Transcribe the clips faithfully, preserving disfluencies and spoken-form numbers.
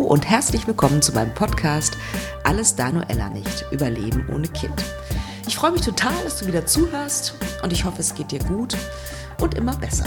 und herzlich willkommen zu meinem Podcast Alles Danuella nicht, Überleben ohne Kind. Ich freue mich total, dass du wieder zuhörst und ich hoffe, es geht dir gut und immer besser.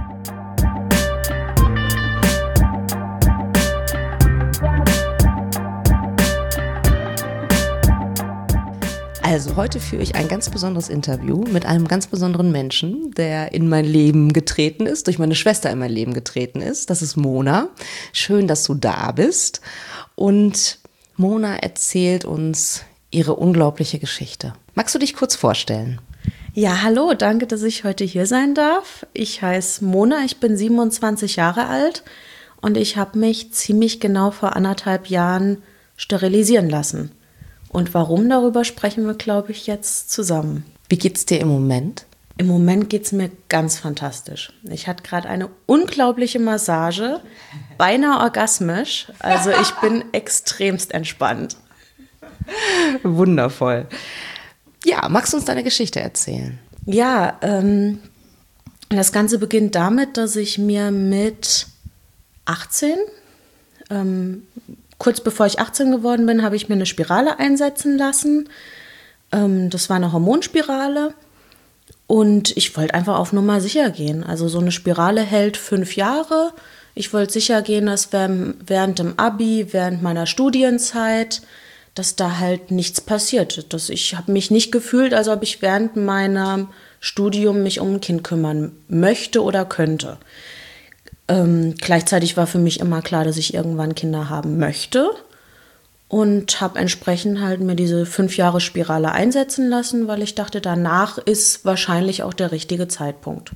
Also heute führe ich ein ganz besonderes Interview mit einem ganz besonderen Menschen, der in mein Leben getreten ist, durch meine Schwester in mein Leben getreten ist. Das ist Mona. Schön, dass du da bist. Und Mona erzählt uns ihre unglaubliche Geschichte. Magst du dich kurz vorstellen? Ja, hallo, danke, dass ich heute hier sein darf. Ich heiße Mona, ich bin siebenundzwanzig Jahre alt und ich habe mich ziemlich genau vor anderthalb Jahren sterilisieren lassen. Und warum, darüber sprechen wir, glaube ich, jetzt zusammen. Wie geht's dir im Moment? Im Moment geht's mir ganz fantastisch. Ich hatte gerade eine unglaubliche Massage, beinahe orgasmisch. Also ich bin extremst entspannt. Wundervoll. Ja, magst du uns deine Geschichte erzählen? Ja, ähm, das Ganze beginnt damit, dass ich mir mit achtzehn, ähm, kurz bevor ich achtzehn geworden bin, habe ich mir eine Spirale einsetzen lassen. Ähm, das war eine Hormonspirale und ich wollte einfach auf Nummer sicher gehen. Also so eine Spirale hält fünf Jahre. Ich wollte sicher gehen, dass während dem Abi, während meiner Studienzeit, dass da halt nichts passiert. Dass ich habe mich nicht gefühlt, als ob ich während meinem Studium mich um ein Kind kümmern möchte oder könnte. Ähm, gleichzeitig war für mich immer klar, dass ich irgendwann Kinder haben möchte und habe entsprechend halt mir diese fünf Jahre Spirale einsetzen lassen, weil ich dachte, danach ist wahrscheinlich auch der richtige Zeitpunkt.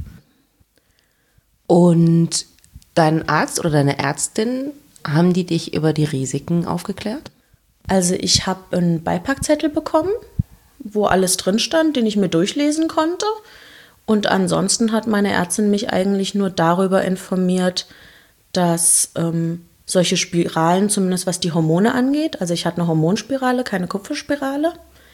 Und dein Arzt oder deine Ärztin, haben die dich über die Risiken aufgeklärt? Also ich habe einen Beipackzettel bekommen, wo alles drin stand, den ich mir durchlesen konnte. Und ansonsten hat meine Ärztin mich eigentlich nur darüber informiert, dass ähm, solche Spiralen, zumindest was die Hormone angeht, also ich hatte eine Hormonspirale, keine Kupferspirale,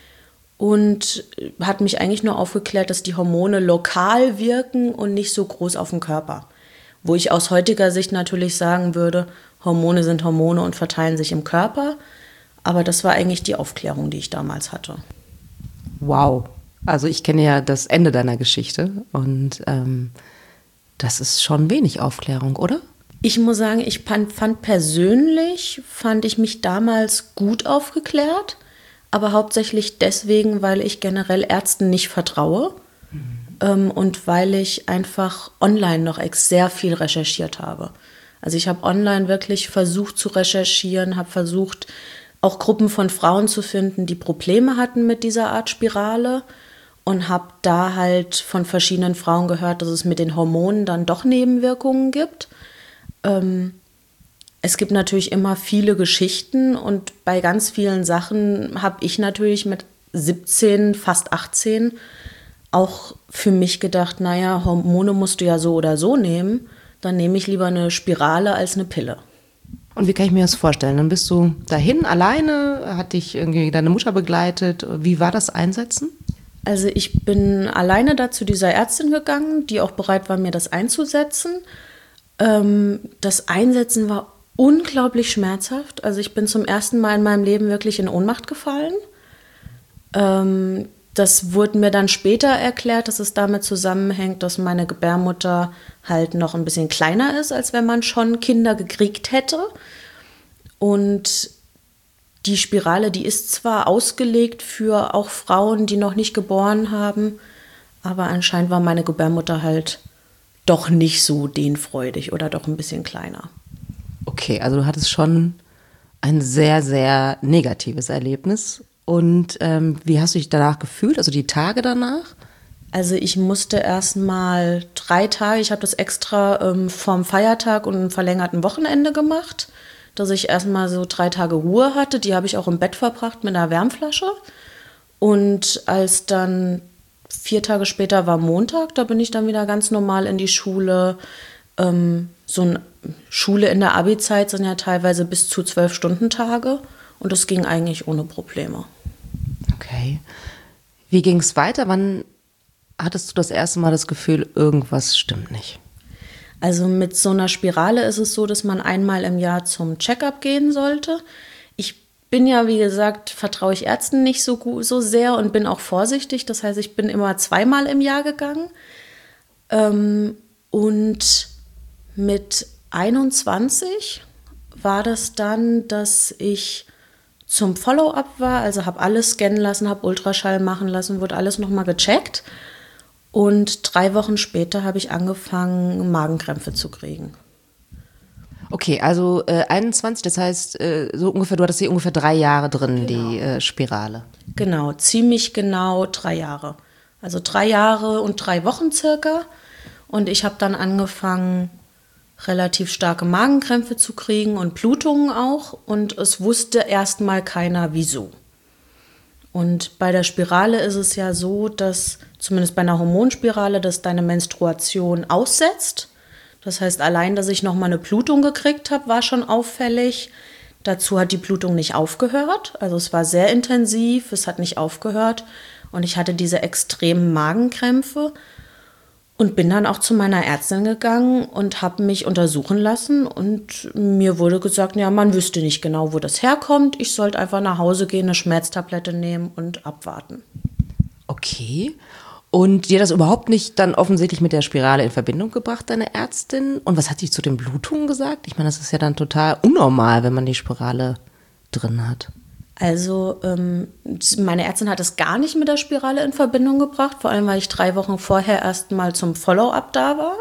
und hat mich eigentlich nur aufgeklärt, dass die Hormone lokal wirken und nicht so groß auf den Körper. Wo ich aus heutiger Sicht natürlich sagen würde, Hormone sind Hormone und verteilen sich im Körper, aber das war eigentlich die Aufklärung, die ich damals hatte. Wow. Also ich kenne ja das Ende deiner Geschichte und ähm, das ist schon wenig Aufklärung, oder? Ich muss sagen, ich fand, fand persönlich, fand ich mich damals gut aufgeklärt, aber hauptsächlich deswegen, weil ich generell Ärzten nicht vertraue mhm. ähm, und weil ich einfach online noch sehr viel recherchiert habe. Also ich habe online wirklich versucht zu recherchieren, habe versucht, auch Gruppen von Frauen zu finden, die Probleme hatten mit dieser Art Spirale. Und habe da halt von verschiedenen Frauen gehört, dass es mit den Hormonen dann doch Nebenwirkungen gibt. Ähm, es gibt natürlich immer viele Geschichten und bei ganz vielen Sachen habe ich natürlich mit siebzehn, fast achtzehn auch für mich gedacht, naja, Hormone musst du ja so oder so nehmen, dann nehme ich lieber eine Spirale als eine Pille. Und wie kann ich mir das vorstellen? Dann bist du dahin alleine, hat dich irgendwie deine Mutter begleitet. Wie war das Einsetzen? Also ich bin alleine da zu dieser Ärztin gegangen, die auch bereit war, mir das einzusetzen. Ähm, das Einsetzen war unglaublich schmerzhaft. Also ich bin zum ersten Mal in meinem Leben wirklich in Ohnmacht gefallen. Ähm, das wurde mir dann später erklärt, dass es damit zusammenhängt, dass meine Gebärmutter halt noch ein bisschen kleiner ist, als wenn man schon Kinder gekriegt hätte. Und die Spirale, die ist zwar ausgelegt für auch Frauen, die noch nicht geboren haben, aber anscheinend war meine Gebärmutter halt doch nicht so dehnfreudig oder doch ein bisschen kleiner. Okay, also du hattest schon ein sehr, sehr negatives Erlebnis. Und ähm, wie hast du dich danach gefühlt, also die Tage danach? Also ich musste erst mal drei Tage, ich habe das extra ähm, vom Feiertag und einem verlängerten Wochenende gemacht, dass ich erstmal so drei Tage Ruhe hatte. Die habe ich auch im Bett verbracht mit einer Wärmflasche. Und als dann vier Tage später war Montag, da bin ich dann wieder ganz normal in die Schule. Ähm, so eine Schule in der Abi-Zeit sind ja teilweise bis zu zwölf Stunden Tage. Und das ging eigentlich ohne Probleme. Okay. Wie ging es weiter? Wann hattest du das erste Mal das Gefühl, irgendwas stimmt nicht? Also mit so einer Spirale ist es so, dass man einmal im Jahr zum Check-up gehen sollte. Ich bin ja, wie gesagt, vertraue ich Ärzten nicht so gut, so sehr und bin auch vorsichtig. Das heißt, ich bin immer zweimal im Jahr gegangen. Ähm, und mit einundzwanzig war das dann, dass ich zum Follow-up war, also habe alles scannen lassen, habe Ultraschall machen lassen, wurde alles nochmal gecheckt. Und drei Wochen später habe ich angefangen, Magenkrämpfe zu kriegen. Okay, also äh, einundzwanzig, das heißt, äh, so ungefähr, du hattest hier ungefähr drei Jahre drin, genau. Die äh, Spirale. Genau, ziemlich genau drei Jahre. Also drei Jahre und drei Wochen circa. Und ich habe dann angefangen, relativ starke Magenkrämpfe zu kriegen und Blutungen auch. Und es wusste erstmal keiner, wieso. Und bei der Spirale ist es ja so, dass, zumindest bei einer Hormonspirale, dass deine Menstruation aussetzt. Das heißt, allein, dass ich nochmal eine Blutung gekriegt habe, war schon auffällig. Dazu hat die Blutung nicht aufgehört. Also es war sehr intensiv, es hat nicht aufgehört. Und ich hatte diese extremen Magenkrämpfe und bin dann auch zu meiner Ärztin gegangen und habe mich untersuchen lassen. Und mir wurde gesagt, ja, man wüsste nicht genau, wo das herkommt. Ich sollte einfach nach Hause gehen, eine Schmerztablette nehmen und abwarten. Okay. Und dir das überhaupt nicht dann offensichtlich mit der Spirale in Verbindung gebracht, deine Ärztin? Und was hat die zu den Blutungen gesagt? Ich meine, das ist ja dann total unnormal, wenn man die Spirale drin hat. Also ähm, meine Ärztin hat es gar nicht mit der Spirale in Verbindung gebracht, vor allem, weil ich drei Wochen vorher erst mal zum Follow-up da war.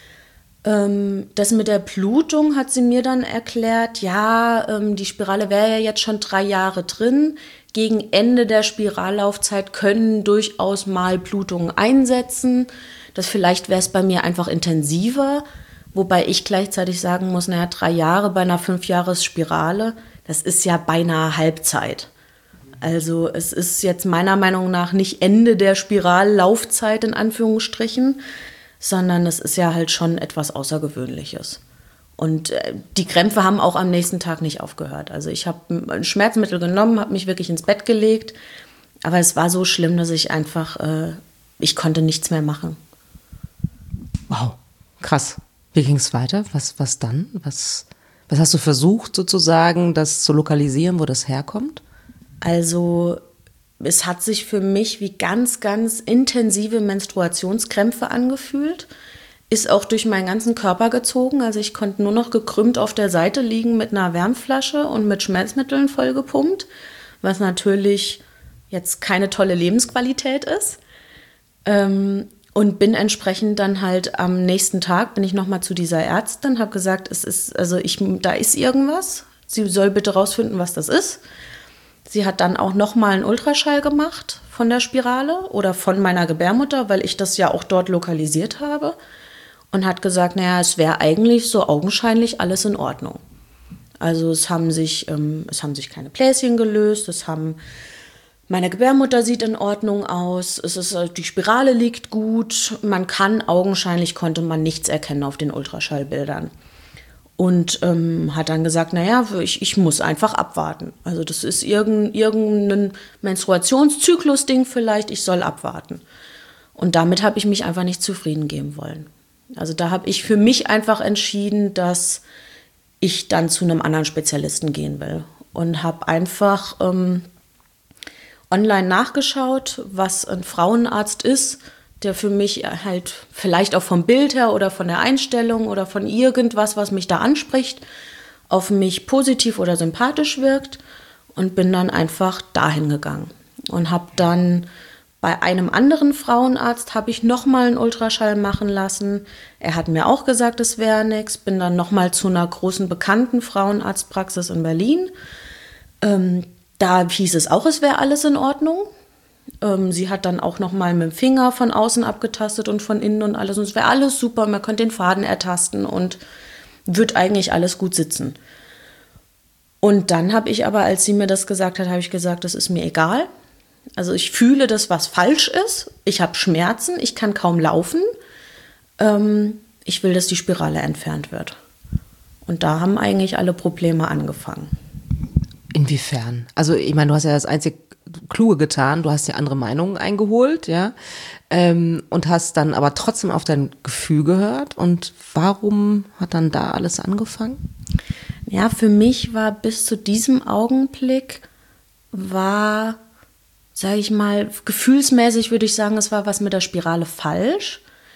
Ähm, das mit der Blutung hat sie mir dann erklärt, ja, ähm, die Spirale wäre ja jetzt schon drei Jahre drin. Gegen Ende der Spirallaufzeit können durchaus mal Blutungen einsetzen. Das vielleicht wäre es bei mir einfach intensiver, wobei ich gleichzeitig sagen muss, naja, drei Jahre bei einer Fünfjahres-Spirale, das ist ja beinahe Halbzeit. Also es ist jetzt meiner Meinung nach nicht Ende der Spirallaufzeit in Anführungsstrichen, sondern es ist ja halt schon etwas Außergewöhnliches. Und die Krämpfe haben auch am nächsten Tag nicht aufgehört. Also ich habe ein Schmerzmittel genommen, habe mich wirklich ins Bett gelegt. Aber es war so schlimm, dass ich einfach, äh, ich konnte nichts mehr machen. Wow, krass. Wie ging es weiter? Was, was dann? Was, was hast du versucht sozusagen, das zu lokalisieren, wo das herkommt? Also es hat sich für mich wie ganz, ganz intensive Menstruationskrämpfe angefühlt. Ist auch durch meinen ganzen Körper gezogen. Also ich konnte nur noch gekrümmt auf der Seite liegen mit einer Wärmflasche und mit Schmerzmitteln vollgepumpt, was natürlich jetzt keine tolle Lebensqualität ist. Ähm, und bin entsprechend dann halt am nächsten Tag, bin ich nochmal zu dieser Ärztin, habe gesagt, es ist, also ich, da ist irgendwas. Sie soll bitte rausfinden, was das ist. Sie hat dann auch nochmal einen Ultraschall gemacht von der Spirale oder von meiner Gebärmutter, weil ich das ja auch dort lokalisiert habe. Und hat gesagt, naja, es wäre eigentlich so augenscheinlich alles in Ordnung. Also es haben sich, ähm, es haben sich keine Bläschen gelöst, es haben, meine Gebärmutter sieht in Ordnung aus, es ist, die Spirale liegt gut, man kann, augenscheinlich konnte man nichts erkennen auf den Ultraschallbildern. Und ähm, hat dann gesagt, naja, ich, ich muss einfach abwarten. Also das ist irgendein, irgendein Menstruationszyklus-Ding vielleicht, ich soll abwarten. Und damit habe ich mich einfach nicht zufrieden geben wollen. Also da habe ich für mich einfach entschieden, dass ich dann zu einem anderen Spezialisten gehen will. Und habe einfach ähm, online nachgeschaut, was ein Frauenarzt ist, der für mich halt vielleicht auch vom Bild her oder von der Einstellung oder von irgendwas, was mich da anspricht, auf mich positiv oder sympathisch wirkt. Und bin dann einfach dahin gegangen und habe dann bei einem anderen Frauenarzt habe ich nochmal einen Ultraschall machen lassen. Er hat mir auch gesagt, es wäre nichts. Bin dann nochmal zu einer großen bekannten Frauenarztpraxis in Berlin. Ähm, da hieß es auch, es wäre alles in Ordnung. Ähm, sie hat dann auch nochmal mit dem Finger von außen abgetastet und von innen und alles. Und es wäre alles super, man könnte den Faden ertasten und wird eigentlich alles gut sitzen. Und dann habe ich aber, als sie mir das gesagt hat, habe ich gesagt, das ist mir egal. Also ich fühle, dass was falsch ist. Ich habe Schmerzen, ich kann kaum laufen. Ähm, ich will, dass die Spirale entfernt wird. Und da haben eigentlich alle Probleme angefangen. Inwiefern? Also ich meine, du hast ja das einzig kluge getan. Du hast ja andere Meinungen eingeholt, ja, ähm, und hast dann aber trotzdem auf dein Gefühl gehört. Und warum hat dann da alles angefangen? Ja, für mich war bis zu diesem Augenblick war, sage ich mal, gefühlsmäßig würde ich sagen, es war was mit der Spirale falsch.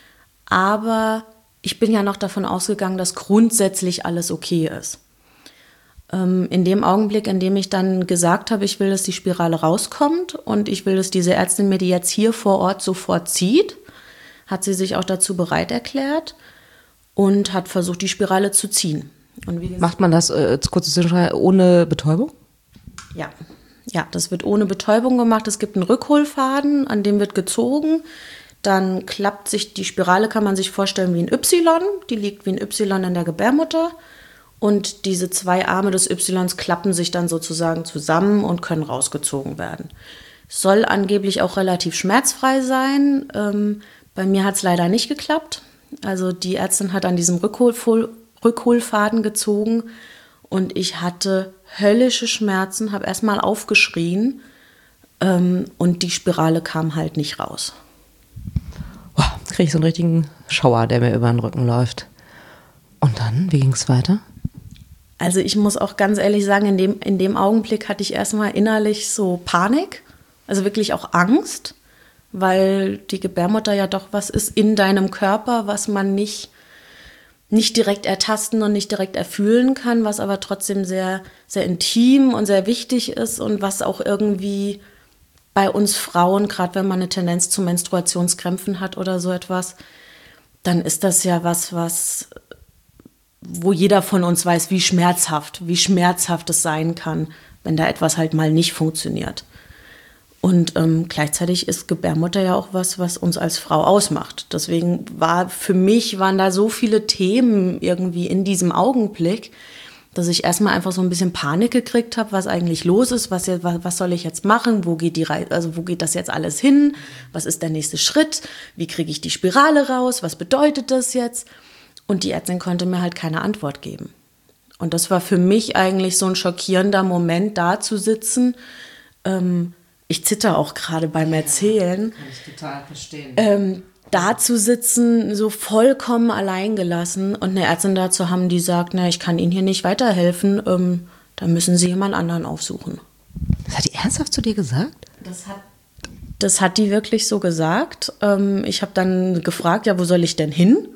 Aber ich bin ja noch davon ausgegangen, dass grundsätzlich alles okay ist. Ähm, in dem Augenblick, in dem ich dann gesagt habe, ich will, dass die Spirale rauskommt und ich will, dass diese Ärztin mir die jetzt hier vor Ort sofort zieht, hat sie sich auch dazu bereit erklärt und hat versucht, die Spirale zu ziehen. Und wie gesagt, macht man das, äh, kurze Zwischenfrage, ohne Betäubung? Ja. Ja, das wird ohne Betäubung gemacht. Es gibt einen Rückholfaden, an dem wird gezogen. Dann klappt sich, die Spirale kann man sich vorstellen wie ein Y. Die liegt wie ein Y in der Gebärmutter. Und diese zwei Arme des Ys klappen sich dann sozusagen zusammen und können rausgezogen werden. Soll angeblich auch relativ schmerzfrei sein. Ähm, bei mir hat es leider nicht geklappt. Also die Ärztin hat an diesem Rückhol- Rückholfaden gezogen und ich hatte höllische Schmerzen, habe erstmal aufgeschrien ähm, und die Spirale kam halt nicht raus. Wow, kriege ich so einen richtigen Schauer, der mir über den Rücken läuft. Und dann, wie ging es weiter? Also ich muss auch ganz ehrlich sagen, in dem, in dem Augenblick hatte ich erstmal innerlich so Panik, also wirklich auch Angst, weil die Gebärmutter ja doch was ist in deinem Körper, was man nicht nicht direkt ertasten und nicht direkt erfühlen kann, was aber trotzdem sehr, sehr intim und sehr wichtig ist und was auch irgendwie bei uns Frauen, gerade wenn man eine Tendenz zu Menstruationskrämpfen hat oder so etwas, dann ist das ja was, was, wo jeder von uns weiß, wie schmerzhaft, wie schmerzhaft es sein kann, wenn da etwas halt mal nicht funktioniert. Und ähm, gleichzeitig ist Gebärmutter ja auch was, was uns als Frau ausmacht. Deswegen war für mich, waren da so viele Themen irgendwie in diesem Augenblick, dass ich erstmal einfach so ein bisschen Panik gekriegt habe, was eigentlich los ist, was, was soll ich jetzt machen, wo geht die Reise, also wo geht das jetzt alles hin, was ist der nächste Schritt, wie kriege ich die Spirale raus, was bedeutet das jetzt? Und die Ärztin konnte mir halt keine Antwort geben. Und das war für mich eigentlich so ein schockierender Moment, da zu sitzen. Ähm, ich zitter auch gerade beim Erzählen. Ja, kann ich total verstehen. Ähm, da zu sitzen, so vollkommen alleingelassen und eine Ärztin da zu haben, die sagt, na, ich kann Ihnen hier nicht weiterhelfen, ähm, da müssen Sie jemand anderen aufsuchen. Das hat die ernsthaft zu dir gesagt? Das hat, das hat die wirklich so gesagt. Ähm, ich habe dann gefragt, ja, wo soll ich denn hin?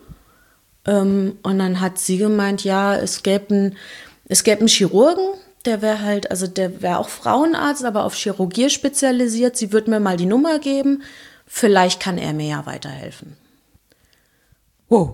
Ähm, und dann hat sie gemeint, ja, es gäbe einen, es gäbe einen Chirurgen, der wäre halt, also der wäre auch Frauenarzt, aber auf Chirurgie spezialisiert. Sie wird mir mal die Nummer geben. Vielleicht kann er mir ja weiterhelfen. Wow.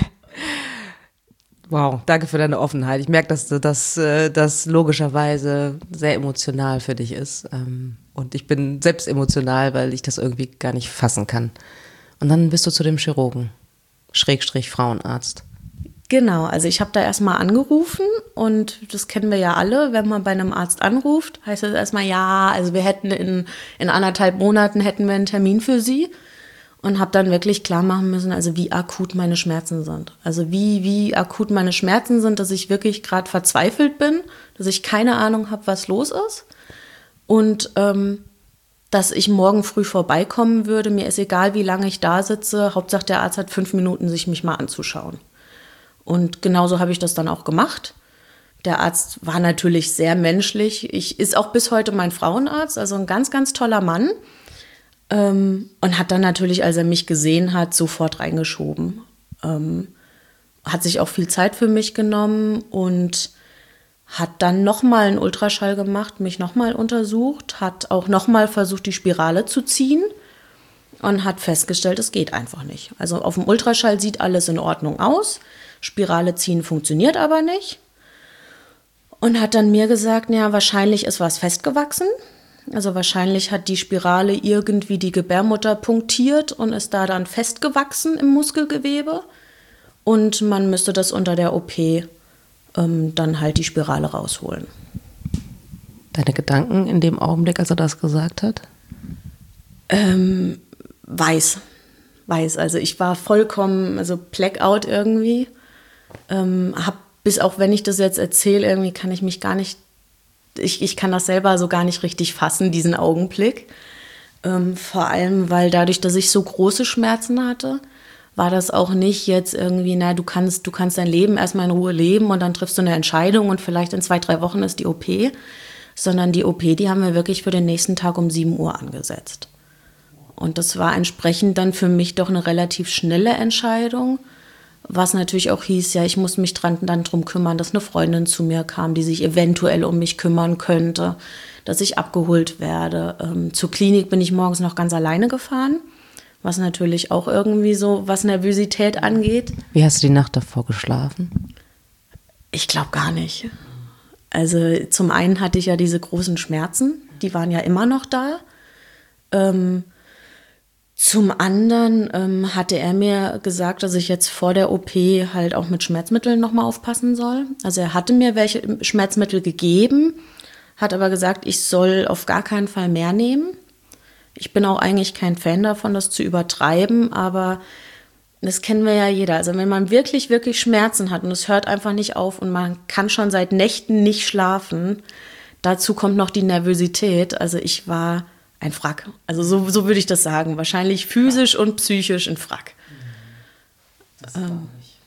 Wow, danke für deine Offenheit. Ich merke, dass das, das logischerweise sehr emotional für dich ist. Und ich bin selbst emotional, weil ich das irgendwie gar nicht fassen kann. Und dann bist du zu dem Chirurgen, Schrägstrich Frauenarzt. Genau, also ich habe da erstmal angerufen und das kennen wir ja alle, wenn man bei einem Arzt anruft, heißt das erstmal, ja, also wir hätten in, in anderthalb Monaten hätten wir einen Termin für Sie und habe dann wirklich klar machen müssen, also wie akut meine Schmerzen sind. Also wie, wie akut meine Schmerzen sind, dass ich wirklich gerade verzweifelt bin, dass ich keine Ahnung habe, was los ist und ähm, dass ich morgen früh vorbeikommen würde. Mir ist egal, wie lange ich da sitze, Hauptsache der Arzt hat fünf Minuten, sich mich mal anzuschauen. Und genauso habe ich das dann auch gemacht. Der Arzt war natürlich sehr menschlich. Ich ist auch bis heute mein Frauenarzt, also ein ganz, ganz toller Mann. Ähm, und hat dann natürlich, als er mich gesehen hat, sofort reingeschoben. Ähm, hat sich auch viel Zeit für mich genommen und hat dann nochmal einen Ultraschall gemacht, mich nochmal untersucht, hat auch nochmal versucht, die Spirale zu ziehen und hat festgestellt, es geht einfach nicht. Also auf dem Ultraschall sieht alles in Ordnung aus. Spirale ziehen funktioniert aber nicht. Und hat dann mir gesagt, ja, wahrscheinlich ist was festgewachsen. Also wahrscheinlich hat die Spirale irgendwie die Gebärmutter punktiert und ist da dann festgewachsen im Muskelgewebe. Und man müsste das unter der O P ähm, dann halt die Spirale rausholen. Deine Gedanken in dem Augenblick, als er das gesagt hat? Ähm, weiß. Weiß. Also ich war vollkommen, also Blackout irgendwie. Ähm, hab, bis auch wenn ich das jetzt erzähle, irgendwie kann ich mich gar nicht ich, ich kann das selber so gar nicht richtig fassen, diesen Augenblick. Ähm, vor allem, weil dadurch, dass ich so große Schmerzen hatte, war das auch nicht jetzt irgendwie, na, du kannst, du kannst dein Leben erstmal in Ruhe leben und dann triffst du eine Entscheidung und vielleicht in zwei, drei Wochen ist die O P, sondern die O P, die haben wir wirklich für den nächsten Tag um sieben Uhr angesetzt. Und das war entsprechend dann für mich doch eine relativ schnelle Entscheidung, was natürlich auch hieß, ja, ich muss mich dran, dann drum kümmern, dass eine Freundin zu mir kam, die sich eventuell um mich kümmern könnte, dass ich abgeholt werde. Ähm, zur Klinik bin ich morgens noch ganz alleine gefahren, was natürlich auch irgendwie so, was Nervosität angeht. Wie hast du die Nacht davor geschlafen? Ich glaube gar nicht. Also zum einen hatte ich ja diese großen Schmerzen, die waren ja immer noch da. Ähm, zum anderen ähm, hatte er mir gesagt, dass ich jetzt vor der O P halt auch mit Schmerzmitteln nochmal aufpassen soll. Also er hatte mir welche Schmerzmittel gegeben, hat aber gesagt, ich soll auf gar keinen Fall mehr nehmen. Ich bin auch eigentlich kein Fan davon, das zu übertreiben, aber das kennen wir ja jeder. Also wenn man wirklich, wirklich Schmerzen hat und es hört einfach nicht auf und man kann schon seit Nächten nicht schlafen, dazu kommt noch die Nervosität. Also ich war ein Wrack. Also so, so würde ich das sagen. Wahrscheinlich physisch und psychisch ein Wrack. Das ähm.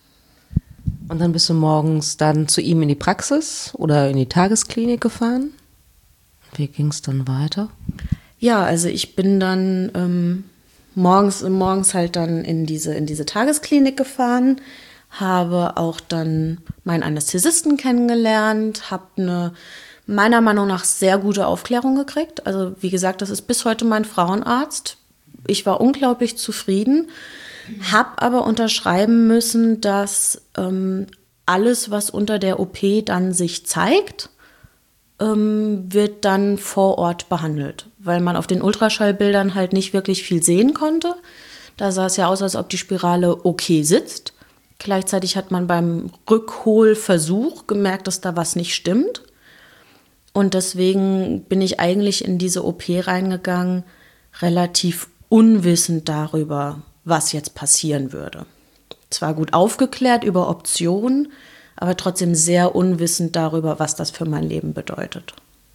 Und dann bist du morgens dann zu ihm in die Praxis oder in die Tagesklinik gefahren? Wie ging es dann weiter? Ja, also ich bin dann ähm, morgens, morgens halt dann in diese, in diese Tagesklinik gefahren, habe auch dann meinen Anästhesisten kennengelernt, habe eine meiner Meinung nach sehr gute Aufklärung gekriegt. Also wie gesagt, das ist bis heute mein Frauenarzt. Ich war unglaublich zufrieden, habe aber unterschreiben müssen, dass ähm, alles, was unter der O P dann sich zeigt, ähm, wird dann vor Ort behandelt, weil man auf den Ultraschallbildern halt nicht wirklich viel sehen konnte. Da sah es ja aus, als ob die Spirale okay sitzt. Gleichzeitig hat man beim Rückholversuch gemerkt, dass da was nicht stimmt. Und deswegen bin ich eigentlich in diese O P reingegangen, relativ unwissend darüber, was jetzt passieren würde. Zwar gut aufgeklärt über Optionen, aber trotzdem sehr unwissend darüber, was das für mein Leben bedeutet.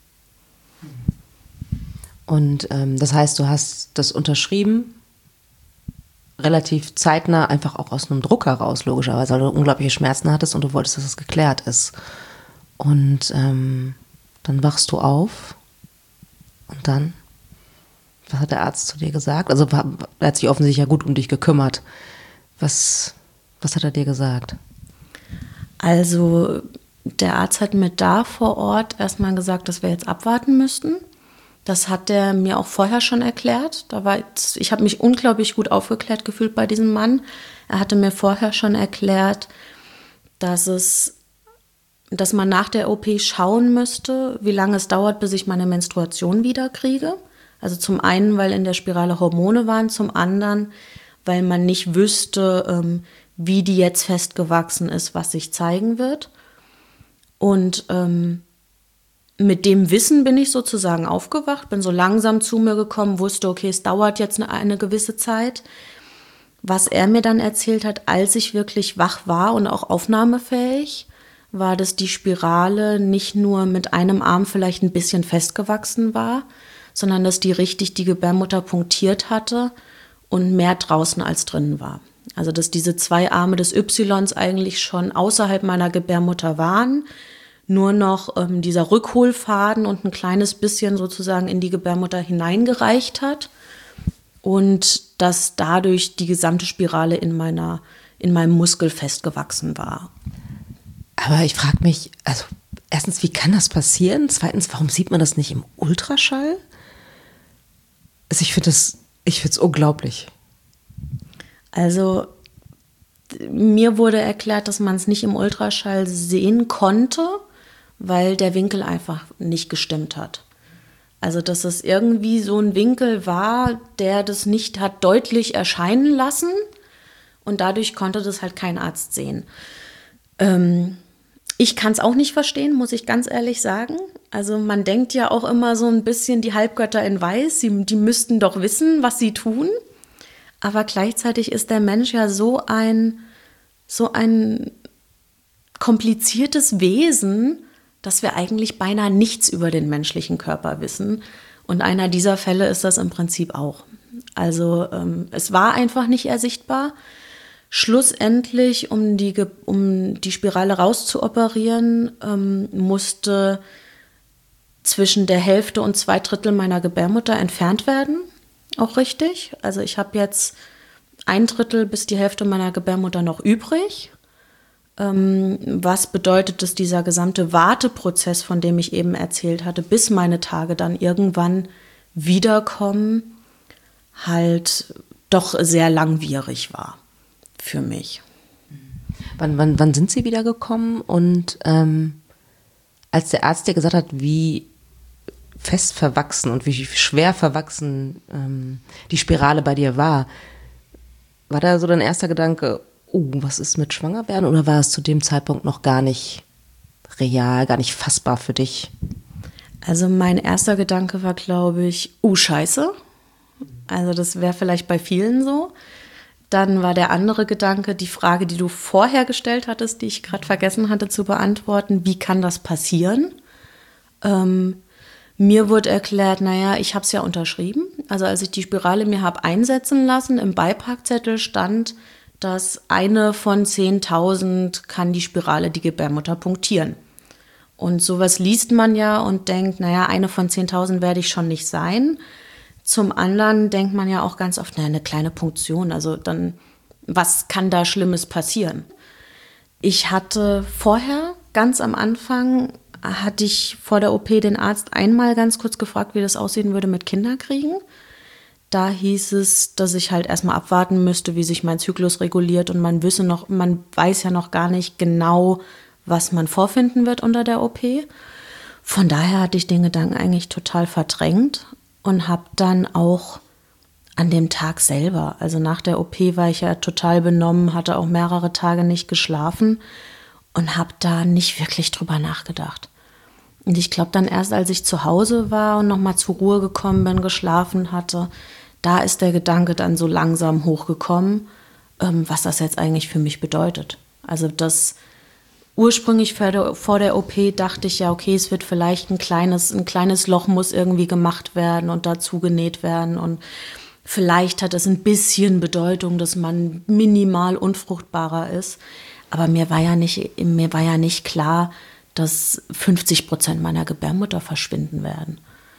Und ähm, das heißt, du hast das unterschrieben, relativ zeitnah, einfach auch aus einem Druck heraus, logischerweise, weil du unglaubliche Schmerzen hattest und du wolltest, dass es geklärt ist. Und ähm, dann wachst du auf und dann, was hat der Arzt zu dir gesagt? Also er hat sich offensichtlich ja gut um dich gekümmert. Was, was hat er dir gesagt? Also der Arzt hat mir da vor Ort erstmal gesagt, dass wir jetzt abwarten müssten. Das hat er mir auch vorher schon erklärt. Da war jetzt, ich habe mich unglaublich gut aufgeklärt gefühlt bei diesem Mann. Er hatte mir vorher schon erklärt, dass es dass man nach der O P schauen müsste, wie lange es dauert, bis ich meine Menstruation wieder kriege. Also zum einen, weil in der Spirale Hormone waren, zum anderen, weil man nicht wüsste, ähm, wie die jetzt festgewachsen ist, was sich zeigen wird. Und ähm, mit dem Wissen bin ich sozusagen aufgewacht, bin so langsam zu mir gekommen, wusste, okay, es dauert jetzt eine, eine gewisse Zeit. Was er mir dann erzählt hat, als ich wirklich wach war und auch aufnahmefähig, war, dass die Spirale nicht nur mit einem Arm vielleicht ein bisschen festgewachsen war, sondern dass die richtig die Gebärmutter punktiert hatte und mehr draußen als drinnen war. Also dass diese zwei Arme des Ys eigentlich schon außerhalb meiner Gebärmutter waren, nur noch ähm, dieser Rückholfaden und ein kleines bisschen sozusagen in die Gebärmutter hineingereicht hat und dass dadurch die gesamte Spirale in meiner, in meinem Muskel festgewachsen war. Aber ich frage mich, also erstens, wie kann das passieren? Zweitens, warum sieht man das nicht im Ultraschall? Also ich finde das, ich finde es unglaublich. Also mir wurde erklärt, dass man es nicht im Ultraschall sehen konnte, weil der Winkel einfach nicht gestimmt hat. Also dass es irgendwie so ein Winkel war, der das nicht hat deutlich erscheinen lassen und dadurch konnte das halt kein Arzt sehen. Ähm, Ich kann es auch nicht verstehen, muss ich ganz ehrlich sagen. Also man denkt ja auch immer so ein bisschen, die Halbgötter in Weiß, sie, die müssten doch wissen, was sie tun. Aber gleichzeitig ist der Mensch ja so ein, so ein kompliziertes Wesen, dass wir eigentlich beinahe nichts über den menschlichen Körper wissen. Und einer dieser Fälle ist das im Prinzip auch. Also ähm, es war einfach nicht ersichtbar. Schlussendlich, um die, um die Spirale rauszuoperieren, ähm, musste zwischen der Hälfte und zwei Drittel meiner Gebärmutter entfernt werden. Auch richtig. Also ich habe jetzt ein Drittel bis die Hälfte meiner Gebärmutter noch übrig. Ähm, was bedeutet, dass dieser gesamte Warteprozess, von dem ich eben erzählt hatte, bis meine Tage dann irgendwann wiederkommen, halt doch sehr langwierig war für mich. Wann, wann, wann sind Sie wiedergekommen? Und ähm, als der Arzt dir gesagt hat, wie fest verwachsen und wie schwer verwachsen ähm, die Spirale bei dir war, war da so dein erster Gedanke, oh, was ist mit Schwangerwerden? Oder war es zu dem Zeitpunkt noch gar nicht real, gar nicht fassbar für dich? Also mein erster Gedanke war, glaube ich, oh, scheiße. Also das wäre vielleicht bei vielen so. Dann war der andere Gedanke, die Frage, die du vorher gestellt hattest, die ich gerade vergessen hatte zu beantworten, wie kann das passieren? Ähm, mir wurde erklärt, naja, ich habe es ja unterschrieben. Also als ich die Spirale mir habe einsetzen lassen, im Beipackzettel stand, dass eine von zehntausend kann die Spirale die Gebärmutter punktieren. Und sowas liest man ja und denkt, naja, eine von zehntausend werde ich schon nicht sein. Zum anderen denkt man ja auch ganz oft, naja, eine kleine Punktion, also dann, was kann da Schlimmes passieren? Ich hatte vorher, ganz am Anfang, hatte ich vor der O P den Arzt einmal ganz kurz gefragt, wie das aussehen würde mit Kinderkriegen. Da hieß es, dass ich halt erstmal abwarten müsste, wie sich mein Zyklus reguliert und man wisse noch, man weiß ja noch gar nicht genau, was man vorfinden wird unter der O P. Von daher hatte ich den Gedanken eigentlich total verdrängt und habe dann auch an dem Tag selber, also nach der O P war ich ja total benommen, hatte auch mehrere Tage nicht geschlafen und habe da nicht wirklich drüber nachgedacht. Und ich glaube dann erst, als ich zu Hause war und nochmal zur Ruhe gekommen bin, geschlafen hatte, da ist der Gedanke dann so langsam hochgekommen, ähm, was das jetzt eigentlich für mich bedeutet. Also das ursprünglich vor der, vor der O P dachte ich ja, okay, es wird vielleicht ein kleines, ein kleines Loch muss irgendwie gemacht werden und dazu genäht werden und vielleicht hat es ein bisschen Bedeutung, dass man minimal unfruchtbarer ist. Aber mir war ja nicht, mir war ja nicht klar, dass fünfzig Prozent meiner Gebärmutter verschwinden werden.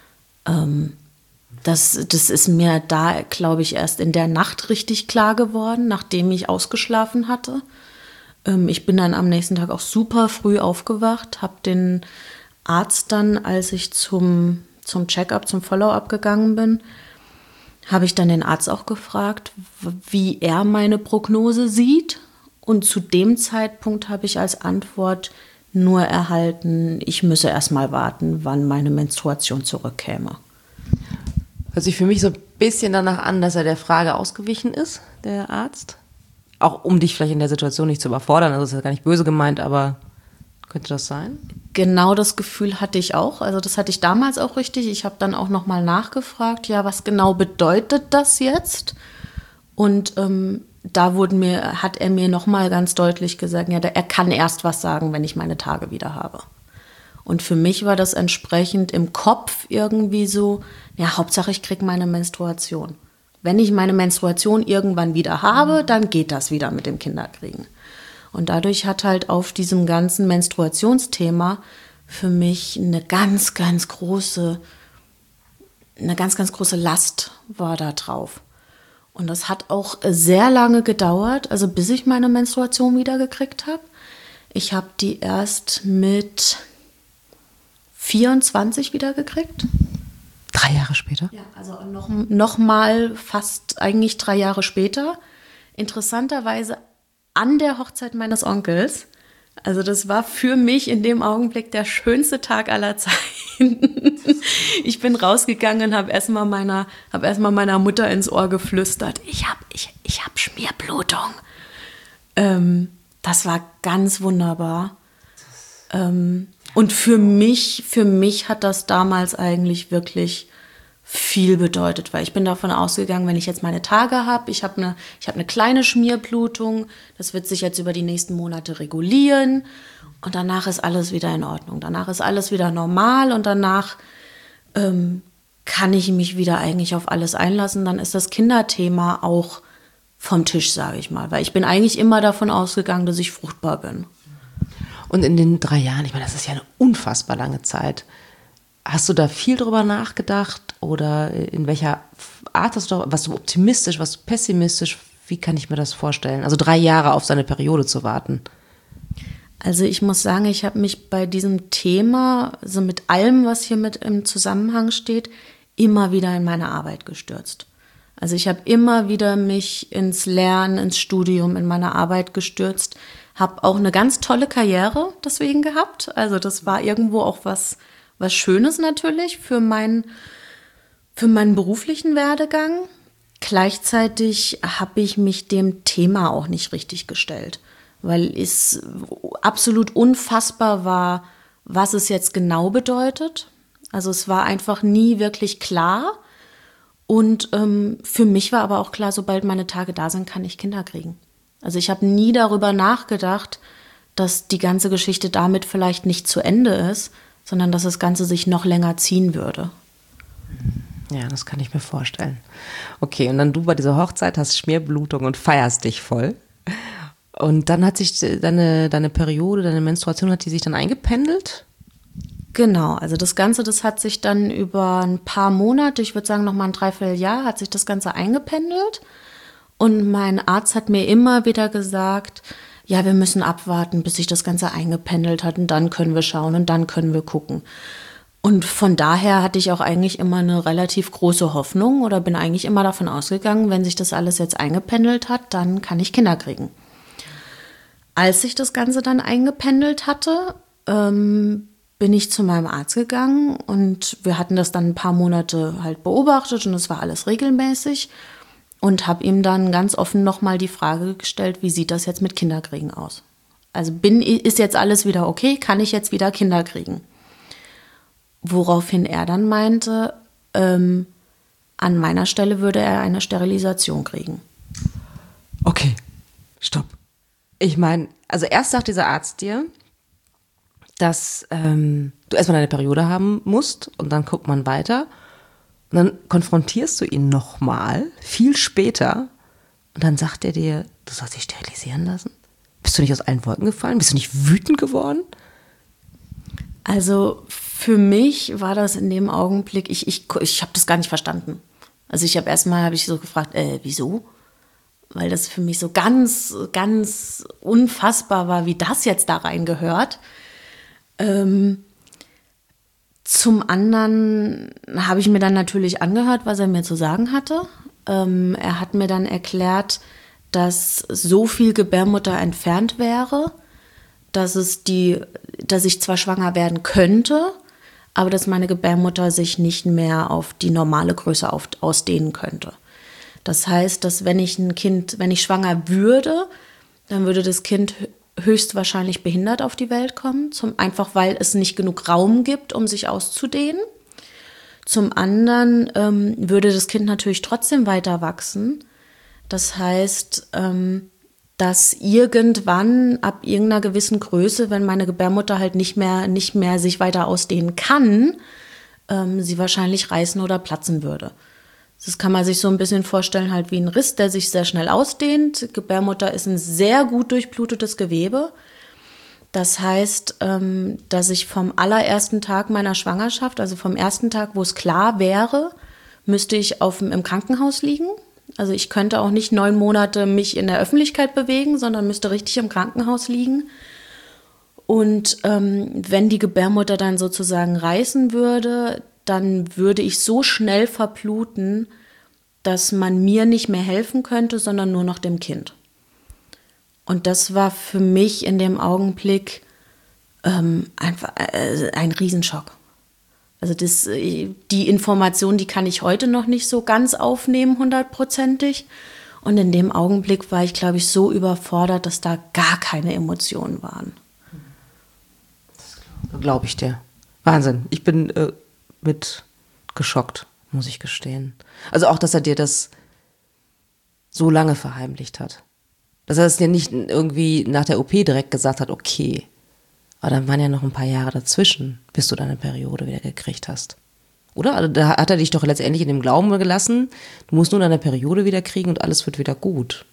Ähm, das, das ist mir da, glaube ich, erst in der Nacht richtig klar geworden, nachdem ich ausgeschlafen hatte. Ähm, ich bin dann am nächsten Tag auch super früh aufgewacht, habe den Arzt dann, als ich zum, zum Check-up, zum Follow-up gegangen bin, habe ich dann den Arzt auch gefragt, wie er meine Prognose sieht. Und zu dem Zeitpunkt habe ich als Antwort nur erhalten, ich müsse erst mal warten, wann meine Menstruation zurückkäme. Hört sich für mich so ein bisschen danach an, dass er der Frage ausgewichen ist, der Arzt. Auch um dich vielleicht in der Situation nicht zu überfordern, also das ist ja gar nicht böse gemeint, aber könnte das sein? Genau das Gefühl hatte ich auch, also das hatte ich damals auch richtig. Ich habe dann auch nochmal nachgefragt, ja, was genau bedeutet das jetzt? Und ähm, da wurden mir, hat er mir nochmal ganz deutlich gesagt, ja, er kann erst was sagen, wenn ich meine Tage wieder habe. Und für mich war das entsprechend im Kopf irgendwie so, ja, Hauptsache ich kriege meine Menstruation. Wenn ich meine Menstruation irgendwann wieder habe, dann geht das wieder mit dem Kinderkriegen. Und dadurch hat halt auf diesem ganzen Menstruationsthema für mich eine ganz, ganz große, eine ganz, ganz große Last war da drauf. Und das hat auch sehr lange gedauert, also bis ich meine Menstruation wieder gekriegt habe. Ich habe die erst mit vierundzwanzig wieder gekriegt. Drei Jahre später? Ja, also noch, noch mal fast eigentlich drei Jahre später. Interessanterweise an der Hochzeit meines Onkels. Also das war für mich in dem Augenblick der schönste Tag aller Zeiten. Ich bin rausgegangen und habe erstmal meiner, hab erst mal meiner Mutter ins Ohr geflüstert, ich habe ich, ich hab Schmierblutung. Ähm, das war ganz wunderbar. Ähm, und für mich, für mich hat das damals eigentlich wirklich viel bedeutet, weil ich bin davon ausgegangen, wenn ich jetzt meine Tage habe, ich habe eine, ich habe eine kleine Schmierblutung, das wird sich jetzt über die nächsten Monate regulieren und danach ist alles wieder in Ordnung. Danach ist alles wieder normal und danach ähm, kann ich mich wieder eigentlich auf alles einlassen. Dann ist das Kinderthema auch vom Tisch, sage ich mal, weil ich bin eigentlich immer davon ausgegangen, dass ich fruchtbar bin. Und in den drei Jahren, ich meine, das ist ja eine unfassbar lange Zeit. Hast du da viel drüber nachgedacht oder in welcher Art hast du, warst du optimistisch, warst du pessimistisch? Wie kann ich mir das vorstellen? Also drei Jahre auf seine Periode zu warten. Also ich muss sagen, ich habe mich bei diesem Thema, so mit allem, was hier mit im Zusammenhang steht, immer wieder in meine Arbeit gestürzt. Also ich habe immer wieder mich ins Lernen, ins Studium, in meine Arbeit gestürzt, habe auch eine ganz tolle Karriere deswegen gehabt. Also das war irgendwo auch was Was Schönes natürlich für, mein, für meinen beruflichen Werdegang. Gleichzeitig habe ich mich dem Thema auch nicht richtig gestellt, weil es absolut unfassbar war, was es jetzt genau bedeutet. Also es war einfach nie wirklich klar. Und ähm, für mich war aber auch klar, sobald meine Tage da sind, kann ich Kinder kriegen. Also ich habe nie darüber nachgedacht, dass die ganze Geschichte damit vielleicht nicht zu Ende ist, sondern dass das Ganze sich noch länger ziehen würde. Ja, das kann ich mir vorstellen. Okay, und dann du bei dieser Hochzeit hast Schmierblutung und feierst dich voll. Und dann hat sich deine, deine Periode, deine Menstruation, hat die sich dann eingependelt? Genau, also das Ganze, das hat sich dann über ein paar Monate, ich würde sagen noch mal ein Dreivierteljahr, hat sich das Ganze eingependelt. Und mein Arzt hat mir immer wieder gesagt, ja, wir müssen abwarten, bis sich das Ganze eingependelt hat und dann können wir schauen und dann können wir gucken. Und von daher hatte ich auch eigentlich immer eine relativ große Hoffnung oder bin eigentlich immer davon ausgegangen, wenn sich das alles jetzt eingependelt hat, dann kann ich Kinder kriegen. Als sich das Ganze dann eingependelt hatte, ähm, bin ich zu meinem Arzt gegangen und wir hatten das dann ein paar Monate halt beobachtet und es war alles regelmäßig. Und habe ihm dann ganz offen nochmal die Frage gestellt, wie sieht das jetzt mit Kinderkriegen aus? Also bin, ist jetzt alles wieder okay? Kann ich jetzt wieder Kinder kriegen? Woraufhin er dann meinte, ähm, an meiner Stelle würde er eine Sterilisation kriegen. Okay, stopp. Ich meine, also erst sagt dieser Arzt dir, dass ähm, du erstmal deine Periode haben musst und dann guckt man weiter. Und dann konfrontierst du ihn nochmal, viel später, und dann sagt er dir, du sollst dich sterilisieren lassen? Bist du nicht aus allen Wolken gefallen? Bist du nicht wütend geworden? Also für mich war das in dem Augenblick, ich, ich, ich habe das gar nicht verstanden. Also ich habe erstmal, habe ich so gefragt, äh, wieso? Weil das für mich so ganz, ganz unfassbar war, wie das jetzt da reingehört. Ähm, Zum anderen habe ich mir dann natürlich angehört, was er mir zu sagen hatte. Ähm, er hat mir dann erklärt, dass so viel Gebärmutter entfernt wäre, dass es die, dass ich zwar schwanger werden könnte, aber dass meine Gebärmutter sich nicht mehr auf die normale Größe auf, ausdehnen könnte. Das heißt, dass wenn ich ein Kind, wenn ich schwanger würde, dann würde das Kind höchstwahrscheinlich behindert auf die Welt kommen, zum, einfach weil es nicht genug Raum gibt, um sich auszudehnen. Zum anderen ähm, würde das Kind natürlich trotzdem weiter wachsen. Das heißt, ähm, dass irgendwann ab irgendeiner gewissen Größe, wenn meine Gebärmutter halt nicht mehr, nicht mehr sich weiter ausdehnen kann, ähm, sie wahrscheinlich reißen oder platzen würde. Das kann man sich so ein bisschen vorstellen, halt wie ein Riss, der sich sehr schnell ausdehnt. Gebärmutter ist ein sehr gut durchblutetes Gewebe. Das heißt, ähm, dass ich vom allerersten Tag meiner Schwangerschaft, also vom ersten Tag, wo es klar wäre, müsste ich auf, im Krankenhaus liegen. Also ich könnte auch nicht neun Monate mich in der Öffentlichkeit bewegen, sondern müsste richtig im Krankenhaus liegen. Und ähm, wenn die Gebärmutter dann sozusagen reißen würde, dann würde ich so schnell verbluten, dass man mir nicht mehr helfen könnte, sondern nur noch dem Kind. Und das war für mich in dem Augenblick ähm, einfach äh, ein Riesenschock. Also das, die Information, die kann ich heute noch nicht so ganz aufnehmen, hundertprozentig. Und in dem Augenblick war ich, glaube ich, so überfordert, dass da gar keine Emotionen waren. Das glaube ich dir. Wahnsinn. Ich bin äh, mit geschockt. muss ich gestehen. Also auch, dass er dir das so lange verheimlicht hat. Dass er es dir nicht irgendwie nach der O P direkt gesagt hat, okay, aber dann waren ja noch ein paar Jahre dazwischen, bis du deine Periode wieder gekriegt hast. Oder? Also da hat er dich doch letztendlich in dem Glauben gelassen, du musst nur deine Periode wieder kriegen und alles wird wieder gut.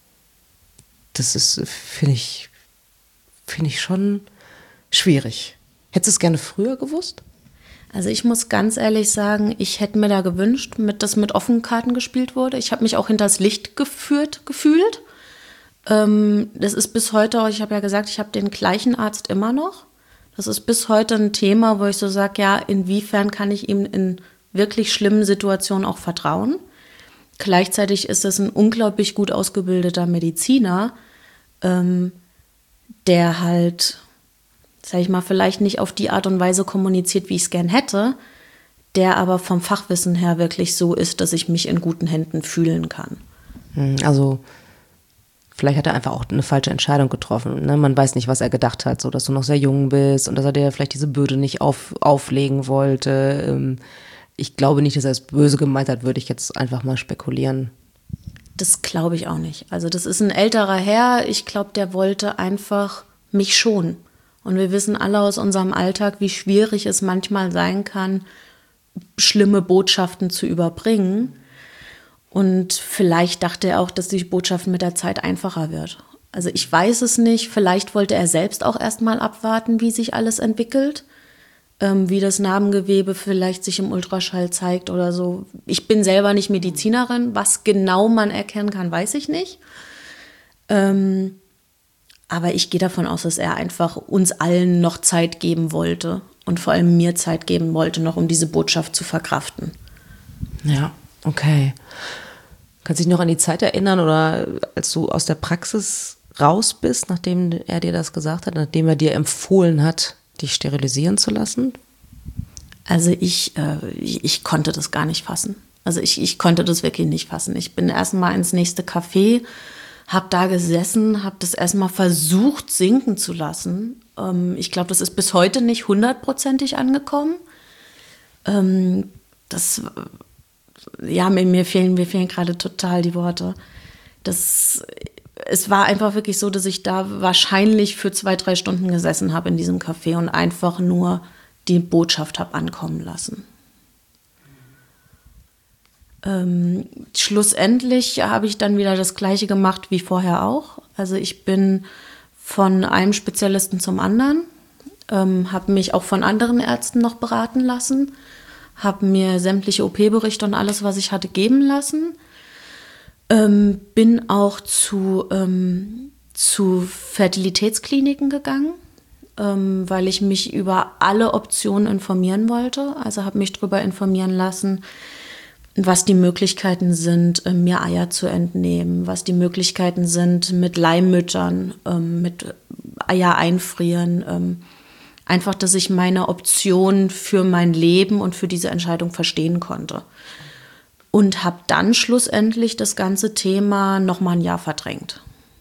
Das ist, finde ich, finde ich schon schwierig. Hättest du es gerne früher gewusst? Also ich muss ganz ehrlich sagen, ich hätte mir da gewünscht, mit, dass mit offenen Karten gespielt wurde. Ich habe mich auch hinters Licht geführt, gefühlt. Ähm, das ist bis heute, ich habe ja gesagt, ich habe den gleichen Arzt immer noch. Das ist bis heute ein Thema, wo ich so sage, ja, inwiefern kann ich ihm in wirklich schlimmen Situationen auch vertrauen. Gleichzeitig ist es ein unglaublich gut ausgebildeter Mediziner, ähm, der halt, sag ich mal, vielleicht nicht auf die Art und Weise kommuniziert, wie ich es gern hätte, der aber vom Fachwissen her wirklich so ist, dass ich mich in guten Händen fühlen kann. Also vielleicht hat er einfach auch eine falsche Entscheidung getroffen. Ne? Man weiß nicht, was er gedacht hat, so dass du noch sehr jung bist und dass er dir vielleicht diese Bürde nicht auf, auflegen wollte. Ich glaube nicht, dass er es böse gemeint hat, würde ich jetzt einfach mal spekulieren. Das glaube ich auch nicht. Also das ist ein älterer Herr. Ich glaube, der wollte einfach mich schonen. Und wir wissen alle aus unserem Alltag, wie schwierig es manchmal sein kann, schlimme Botschaften zu überbringen. Und vielleicht dachte er auch, dass die Botschaft mit der Zeit einfacher wird. Also ich weiß es nicht. Vielleicht wollte er selbst auch erstmal abwarten, wie sich alles entwickelt. Ähm, wie das Narbengewebe vielleicht sich im Ultraschall zeigt oder so. Ich bin selber nicht Medizinerin. Was genau man erkennen kann, weiß ich nicht. Ähm, aber ich gehe davon aus, dass er einfach uns allen noch Zeit geben wollte. Und vor allem mir Zeit geben wollte, noch um diese Botschaft zu verkraften. Ja, okay. Kannst du dich noch an die Zeit erinnern oder als du aus der Praxis raus bist, nachdem er dir das gesagt hat, nachdem er dir empfohlen hat, dich sterilisieren zu lassen? Also ich, äh, ich, ich konnte das gar nicht fassen. Also ich, ich konnte das wirklich nicht fassen. Ich bin erstmal ins nächste Café, habe da gesessen, habe das erstmal versucht sinken zu lassen. Ähm, ich glaube, das ist bis heute nicht hundertprozentig angekommen. Ähm, das, ja, mir, mir fehlen, mir fehlen gerade total die Worte. Das, es war einfach wirklich so, dass ich da wahrscheinlich für zwei, drei Stunden gesessen habe in diesem Café und einfach nur die Botschaft habe ankommen lassen. Ähm, schlussendlich habe ich dann wieder das Gleiche gemacht wie vorher auch. Also ich bin von einem Spezialisten zum anderen, ähm, habe mich auch von anderen Ärzten noch beraten lassen, habe mir sämtliche O P-Berichte und alles, was ich hatte, geben lassen. Ähm, bin auch zu, ähm, zu Fertilitätskliniken gegangen, ähm, weil ich mich über alle Optionen informieren wollte. Also habe mich darüber informieren lassen, was die Möglichkeiten sind, mir Eier zu entnehmen, was die Möglichkeiten sind mit Leihmüttern, mit Eier einfrieren. Einfach, dass ich meine Option für mein Leben und für diese Entscheidung verstehen konnte. Und habe dann schlussendlich das ganze Thema nochmal ein Jahr verdrängt.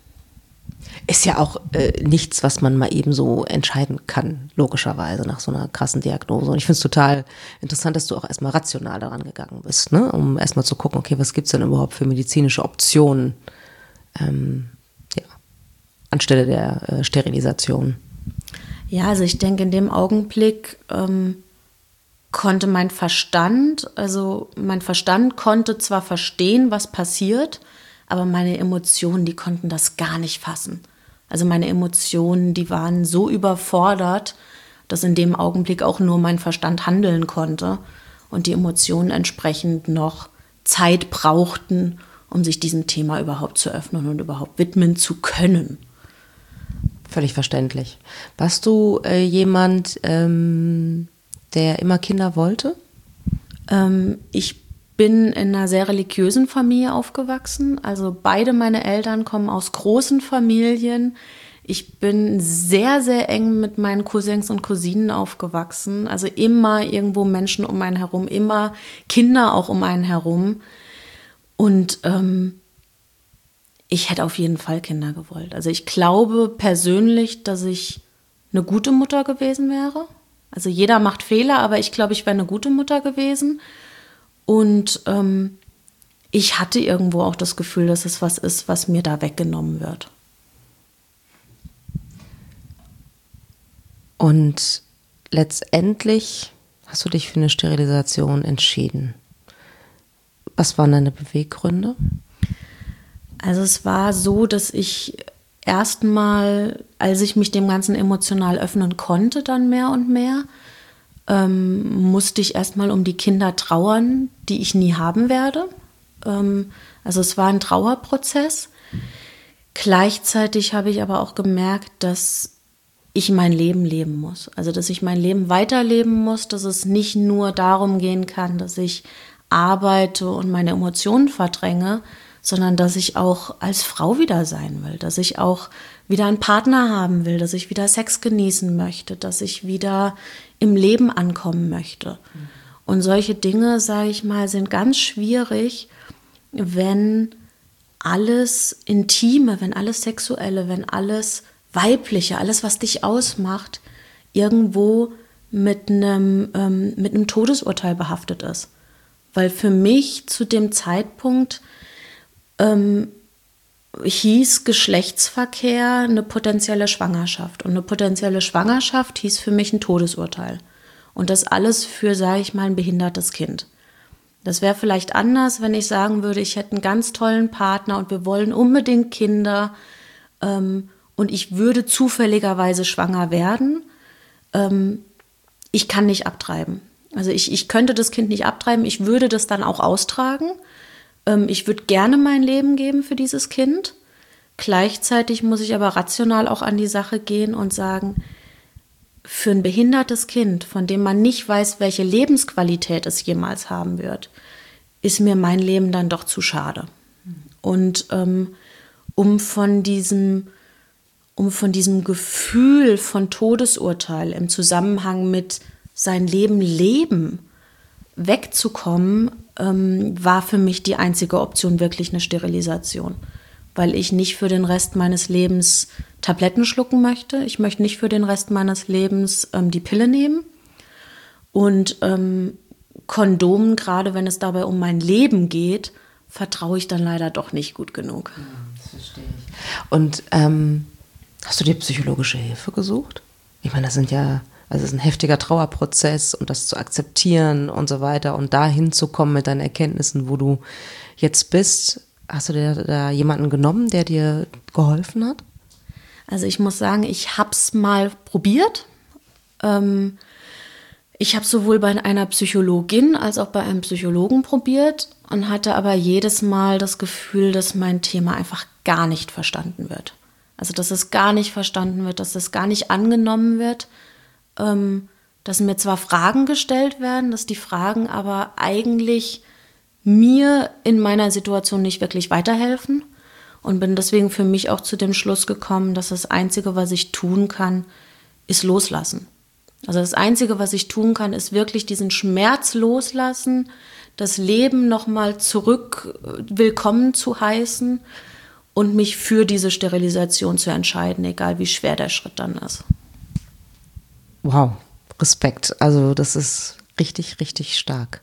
Ist ja auch äh, nichts, was man mal eben so entscheiden kann, logischerweise, nach so einer krassen Diagnose. Und ich finde es total interessant, dass du auch erstmal rational daran gegangen bist, ne? Um erstmal zu gucken, okay, was gibt es denn überhaupt für medizinische Optionen ähm, ja, anstelle der äh, Sterilisation? Ja, also ich denke, in dem Augenblick ähm, konnte mein Verstand, also mein Verstand konnte zwar verstehen, was passiert, aber meine Emotionen, die konnten das gar nicht fassen. Also meine Emotionen, die waren so überfordert, dass in dem Augenblick auch nur mein Verstand handeln konnte und die Emotionen entsprechend noch Zeit brauchten, um sich diesem Thema überhaupt zu öffnen und überhaupt widmen zu können. Völlig verständlich. Warst du äh, jemand, ähm, der immer Kinder wollte? Ähm, ich bin in einer sehr religiösen Familie aufgewachsen. Also beide meine Eltern kommen aus großen Familien. Ich bin sehr, sehr eng mit meinen Cousins und Cousinen aufgewachsen. Also immer irgendwo Menschen um einen herum, immer Kinder auch um einen herum. Und ähm, ich hätte auf jeden Fall Kinder gewollt. Also ich glaube persönlich, dass ich eine gute Mutter gewesen wäre. Also jeder macht Fehler, aber ich glaube, ich wäre eine gute Mutter gewesen. Und ähm, ich hatte irgendwo auch das Gefühl, dass es was ist, was mir da weggenommen wird. Und letztendlich hast du dich für eine Sterilisation entschieden. Was waren deine Beweggründe? Also es war so, dass ich erstmal, als ich mich dem Ganzen emotional öffnen konnte, dann mehr und mehr, ähm, musste ich erstmal um die Kinder trauern, die ich nie haben werde. Ähm, also es war ein Trauerprozess. Gleichzeitig habe ich aber auch gemerkt, dass ich mein Leben leben muss. Also dass ich mein Leben weiterleben muss, dass es nicht nur darum gehen kann, dass ich arbeite und meine Emotionen verdränge, sondern dass ich auch als Frau wieder sein will, dass ich auch wieder einen Partner haben will, dass ich wieder Sex genießen möchte, dass ich wieder im Leben ankommen möchte. Mhm. Und solche Dinge, sage ich mal, sind ganz schwierig, wenn alles Intime, wenn alles Sexuelle, wenn alles Weibliche, alles, was dich ausmacht, irgendwo mit einem, ähm, mit einem Todesurteil behaftet ist. Weil für mich zu dem Zeitpunkt ähm, hieß Geschlechtsverkehr eine potenzielle Schwangerschaft. Und eine potenzielle Schwangerschaft hieß für mich ein Todesurteil. Und das alles für, sage ich mal, ein behindertes Kind. Das wäre vielleicht anders, wenn ich sagen würde, ich hätte einen ganz tollen Partner und wir wollen unbedingt Kinder ähm, und ich würde zufälligerweise schwanger werden. Ähm, ich kann nicht abtreiben. Also ich, ich könnte das Kind nicht abtreiben, ich würde das dann auch austragen. Ähm, ich würde gerne mein Leben geben für dieses Kind. Gleichzeitig muss ich aber rational auch an die Sache gehen und sagen, für ein behindertes Kind, von dem man nicht weiß, welche Lebensqualität es jemals haben wird, ist mir mein Leben dann doch zu schade. Und ähm, um von diesem, um von diesem Gefühl von Todesurteil im Zusammenhang mit sein Leben leben wegzukommen, ähm, war für mich die einzige Option wirklich eine Sterilisation. Weil ich nicht für den Rest meines Lebens Tabletten schlucken möchte. Ich möchte nicht für den Rest meines Lebens ähm, die Pille nehmen. Und ähm, Kondomen, gerade wenn es dabei um mein Leben geht, vertraue ich dann leider doch nicht gut genug. Ja, das verstehe ich. Und ähm, hast du dir psychologische Hilfe gesucht? Ich meine, das sind ja, also es ist ein heftiger Trauerprozess und das zu akzeptieren und so weiter und da hinzukommen mit deinen Erkenntnissen, wo du jetzt bist. Hast du dir da jemanden genommen, der dir geholfen hat? Also ich muss sagen, ich habe es mal probiert. Ähm, ich habe sowohl bei einer Psychologin als auch bei einem Psychologen probiert und hatte aber jedes Mal das Gefühl, dass mein Thema einfach gar nicht verstanden wird. Also dass es gar nicht verstanden wird, dass es gar nicht angenommen wird, ähm, dass mir zwar Fragen gestellt werden, dass die Fragen aber eigentlich mir in meiner Situation nicht wirklich weiterhelfen und bin deswegen für mich auch zu dem Schluss gekommen, dass das Einzige, was ich tun kann, ist loslassen. Also das Einzige, was ich tun kann, ist wirklich diesen Schmerz loslassen, das Leben nochmal zurück willkommen zu heißen und mich für diese Sterilisation zu entscheiden, egal wie schwer der Schritt dann ist. Wow, Respekt. Also das ist richtig, richtig stark.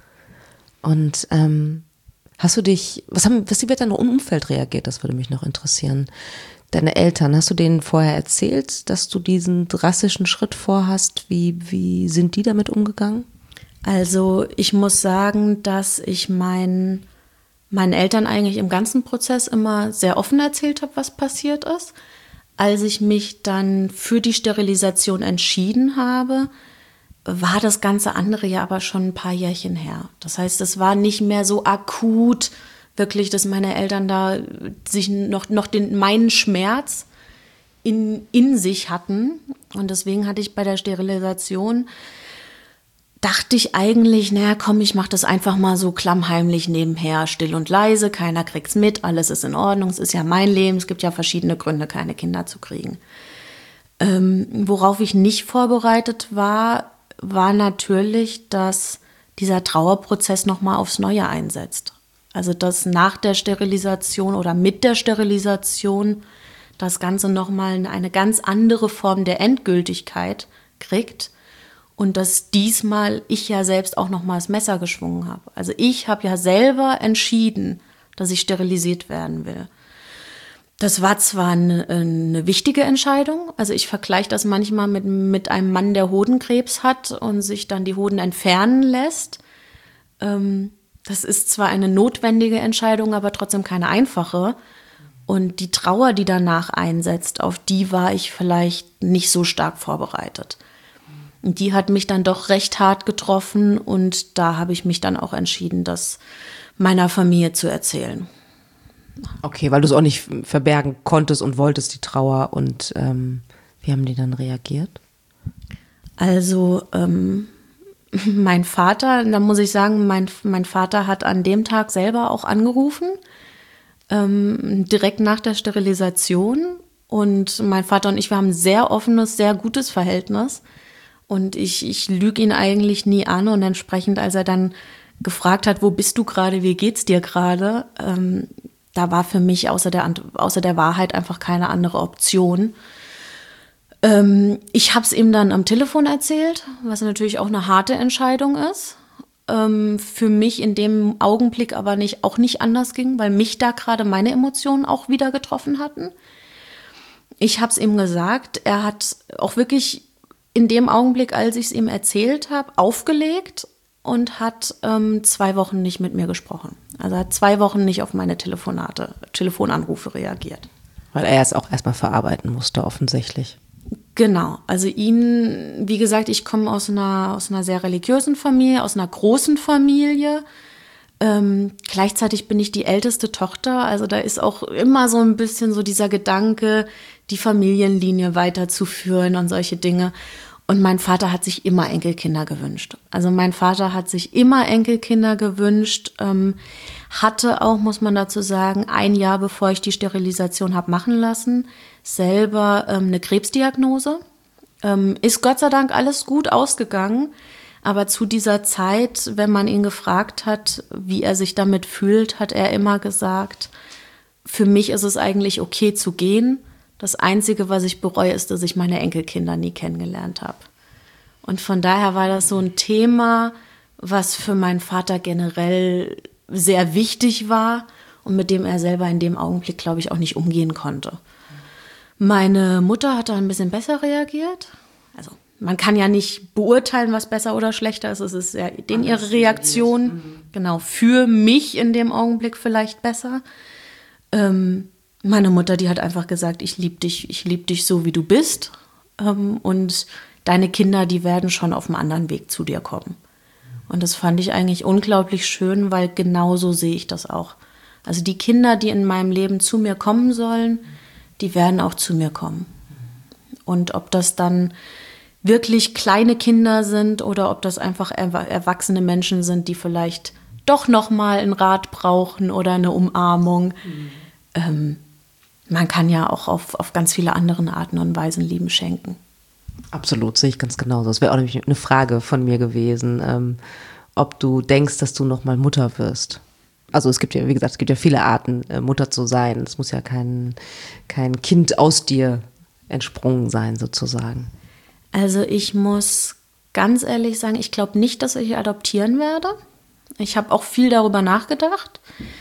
Und ähm, hast du dich, was haben, was, wie wird dein Umfeld reagiert? Das würde mich noch interessieren. Deine Eltern, hast du denen vorher erzählt, dass du diesen drastischen Schritt vorhast? Wie, wie sind die damit umgegangen? Also ich muss sagen, dass ich mein, meinen Eltern eigentlich im ganzen Prozess immer sehr offen erzählt habe, was passiert ist. Als ich mich dann für die Sterilisation entschieden habe, war das ganze andere ja aber schon ein paar Jährchen her. Das heißt, es war nicht mehr so akut, wirklich, dass meine Eltern da sich noch, noch den, meinen Schmerz in, in sich hatten. Und deswegen hatte ich bei der Sterilisation, dachte ich eigentlich, naja, komm, ich mache das einfach mal so klammheimlich nebenher, still und leise, keiner kriegt's mit, alles ist in Ordnung, es ist ja mein Leben, es gibt ja verschiedene Gründe, keine Kinder zu kriegen. Ähm, worauf ich nicht vorbereitet war, war natürlich, dass dieser Trauerprozess nochmal aufs Neue einsetzt. Also dass nach der Sterilisation oder mit der Sterilisation das Ganze nochmal eine ganz andere Form der Endgültigkeit kriegt und dass diesmal ich ja selbst auch nochmal das Messer geschwungen habe. Also ich habe ja selber entschieden, dass ich sterilisiert werden will. Das war zwar eine, eine wichtige Entscheidung, also ich vergleiche das manchmal mit, mit einem Mann, der Hodenkrebs hat und sich dann die Hoden entfernen lässt. Ähm, das ist zwar eine notwendige Entscheidung, aber trotzdem keine einfache. Und die Trauer, die danach einsetzt, auf die war ich vielleicht nicht so stark vorbereitet. Und die hat mich dann doch recht hart getroffen und da habe ich mich dann auch entschieden, das meiner Familie zu erzählen. Okay, weil du es auch nicht verbergen konntest und wolltest, die Trauer. Und ähm, wie haben die dann reagiert? Also ähm, mein Vater, da muss ich sagen, mein, mein Vater hat an dem Tag selber auch angerufen, ähm, direkt nach der Sterilisation. Und mein Vater und ich, wir haben ein sehr offenes, sehr gutes Verhältnis. Und ich, ich lüge ihn eigentlich nie an. Und entsprechend, als er dann gefragt hat, wo bist du gerade, wie geht's dir gerade, ähm, da war für mich außer der, außer der Wahrheit einfach keine andere Option. Ähm, ich habe es ihm dann am Telefon erzählt, was natürlich auch eine harte Entscheidung ist. Ähm, für mich in dem Augenblick aber nicht, auch nicht anders ging, weil mich da gerade meine Emotionen auch wieder getroffen hatten. Ich habe es ihm gesagt, er hat auch wirklich in dem Augenblick, als ich es ihm erzählt habe, aufgelegt und hat ähm, zwei Wochen nicht mit mir gesprochen. Also hat zwei Wochen nicht auf meine Telefonate, Telefonanrufe reagiert. Weil er es auch erstmal verarbeiten musste, offensichtlich. Genau, also ihn, wie gesagt, ich komme aus einer, aus einer sehr religiösen Familie, aus einer großen Familie. Ähm, gleichzeitig bin ich die älteste Tochter, also da ist auch immer so ein bisschen so dieser Gedanke, die Familienlinie weiterzuführen und solche Dinge. Und mein Vater hat sich immer Enkelkinder gewünscht. Also mein Vater hat sich immer Enkelkinder gewünscht, ähm, hatte auch, muss man dazu sagen, ein Jahr bevor ich die Sterilisation habe machen lassen, selber ähm, eine Krebsdiagnose. Ähm, ist Gott sei Dank alles gut ausgegangen, aber zu dieser Zeit, wenn man ihn gefragt hat, wie er sich damit fühlt, hat er immer gesagt, für mich ist es eigentlich okay zu gehen. Das Einzige, was ich bereue, ist, dass ich meine Enkelkinder nie kennengelernt habe. Und von daher war das so ein Thema, was für meinen Vater generell sehr wichtig war und mit dem er selber in dem Augenblick, glaube ich, auch nicht umgehen konnte. Meine Mutter hat da ein bisschen besser reagiert. Also man kann ja nicht beurteilen, was besser oder schlechter ist. Es ist ja denen ihre Reaktion, mhm. genau, für mich in dem Augenblick vielleicht besser. Ähm, Meine Mutter, die hat einfach gesagt, ich liebe dich, ich liebe dich so, wie du bist. Ähm, und deine Kinder, die werden schon auf einem anderen Weg zu dir kommen. Und das fand ich eigentlich unglaublich schön, weil genau so sehe ich das auch. Also die Kinder, die in meinem Leben zu mir kommen sollen, die werden auch zu mir kommen. Und ob das dann wirklich kleine Kinder sind oder ob das einfach erwachsene Menschen sind, die vielleicht doch nochmal einen Rat brauchen oder eine Umarmung. Mhm. Ähm, Man kann ja auch auf, auf ganz viele andere Arten und Weisen Liebe schenken. Absolut, sehe ich ganz genauso. Das wäre auch nämlich eine Frage von mir gewesen, ähm, ob du denkst, dass du nochmal Mutter wirst. Also es gibt ja, wie gesagt, es gibt ja viele Arten, äh, Mutter zu sein. Es muss ja kein, kein Kind aus dir entsprungen sein, sozusagen. Also ich muss ganz ehrlich sagen, ich glaube nicht, dass ich adoptieren werde. Ich habe auch viel darüber nachgedacht.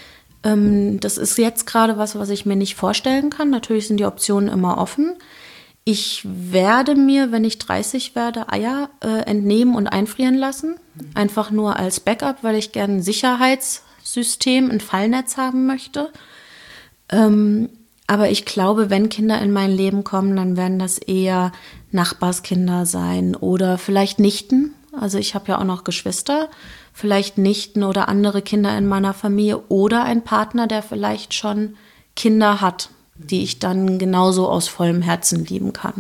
Das ist jetzt gerade was, was ich mir nicht vorstellen kann. Natürlich sind die Optionen immer offen. Ich werde mir, wenn ich dreißig werde, Eier äh, entnehmen und einfrieren lassen. Einfach nur als Backup, weil ich gerne ein Sicherheitssystem, ein Fallnetz haben möchte. Ähm, aber ich glaube, wenn Kinder in mein Leben kommen, dann werden das eher Nachbarskinder sein oder vielleicht Nichten. Also ich habe ja auch noch Geschwister. Vielleicht Nichten oder andere Kinder in meiner Familie oder ein Partner, der vielleicht schon Kinder hat, die ich dann genauso aus vollem Herzen lieben kann.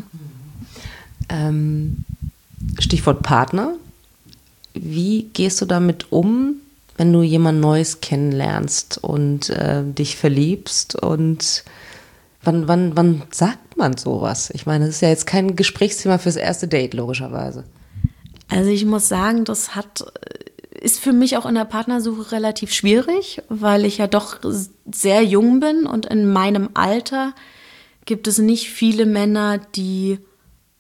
Ähm, Stichwort Partner. Wie gehst du damit um, wenn du jemand Neues kennenlernst und äh, dich verliebst? Und wann, wann, wann sagt man sowas? Ich meine, das ist ja jetzt kein Gesprächsthema fürs erste Date, logischerweise. Also ich muss sagen, das hat... ist für mich auch in der Partnersuche relativ schwierig, weil ich ja doch sehr jung bin und in meinem Alter gibt es nicht viele Männer, die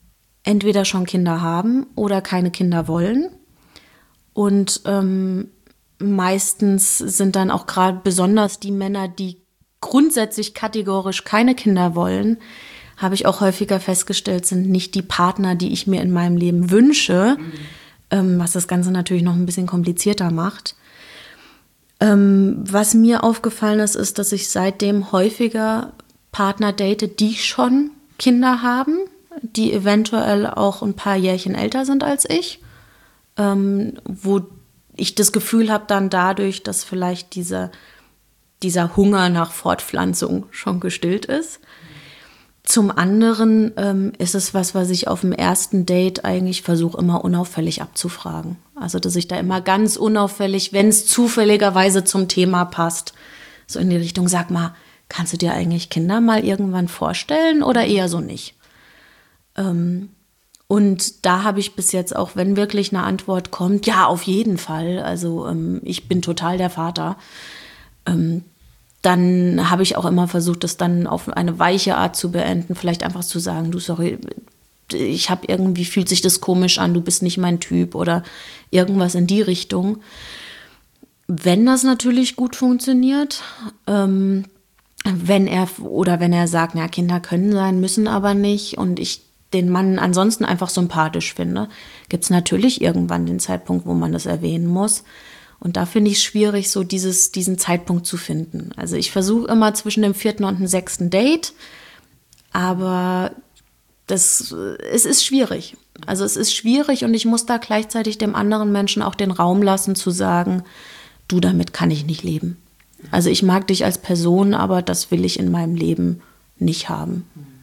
entweder schon Kinder haben oder keine Kinder wollen. Und ähm, meistens sind dann auch gerade besonders die Männer, die grundsätzlich kategorisch keine Kinder wollen, habe ich auch häufiger festgestellt, sind nicht die Partner, die ich mir in meinem Leben wünsche, mhm. ähm, was das Ganze natürlich noch ein bisschen komplizierter macht. Ähm, was mir aufgefallen ist, ist, dass ich seitdem häufiger Partner date, die schon Kinder haben, die eventuell auch ein paar Jährchen älter sind als ich, ähm, wo ich das Gefühl habe dann dadurch, dass vielleicht dieser, dieser Hunger nach Fortpflanzung schon gestillt ist. Zum anderen ähm, ist es was, was ich auf dem ersten Date eigentlich versuche, immer unauffällig abzufragen. Also, dass ich da immer ganz unauffällig, wenn es zufälligerweise zum Thema passt, so in die Richtung, sag mal, kannst du dir eigentlich Kinder mal irgendwann vorstellen oder eher so nicht? Ähm, und da habe ich bis jetzt auch, wenn wirklich eine Antwort kommt, ja, auf jeden Fall, also ähm, ich bin total der Vater, ähm, dann habe ich auch immer versucht, das dann auf eine weiche Art zu beenden. Vielleicht einfach zu sagen, du, sorry, ich habe irgendwie, fühlt sich das komisch an, du bist nicht mein Typ oder irgendwas in die Richtung. Wenn das natürlich gut funktioniert, ähm, wenn er oder wenn er sagt, na, Kinder können sein, müssen aber nicht und ich den Mann ansonsten einfach sympathisch finde, gibt es natürlich irgendwann den Zeitpunkt, wo man das erwähnen muss. Und da finde ich es schwierig, so dieses, diesen Zeitpunkt zu finden. Also ich versuche immer zwischen dem vierten und dem sechsten Date, aber das, es ist schwierig. Also es ist schwierig und ich muss da gleichzeitig dem anderen Menschen auch den Raum lassen zu sagen, du, damit kann ich nicht leben. Also ich mag dich als Person, aber das will ich in meinem Leben nicht haben.